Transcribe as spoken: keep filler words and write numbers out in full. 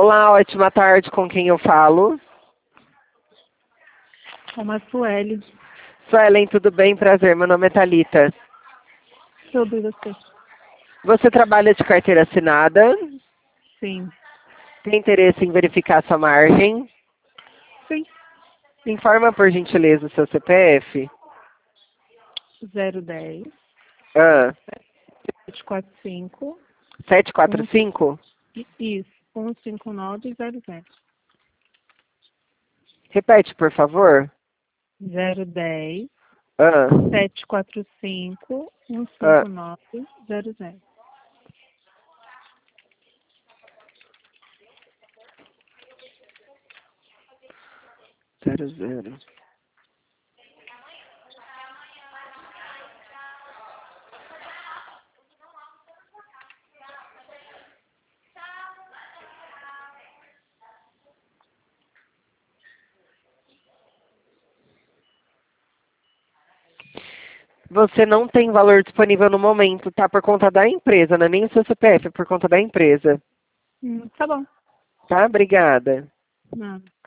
Olá, ótima tarde, com quem eu falo? É uma Sueli. Suelen, tudo bem? Prazer, meu nome é Thalita. Sobre você. Você trabalha de carteira assinada? Sim. Tem interesse em verificar sua margem? Sim. Informa, por gentileza, o seu C P F. zero dez, Ah, sete quatro cinco, sete quatro cinco? isso, um cinco nove zero zero. Repete, por favor. zero dez, Ah, sete quatro cinco, um ah, cinco nove zero zero. zero zero. Você não tem valor disponível no momento, tá? Por conta da empresa, não é nem o seu C P F, é por conta da empresa. Hum, tá bom. Tá? Obrigada. Não.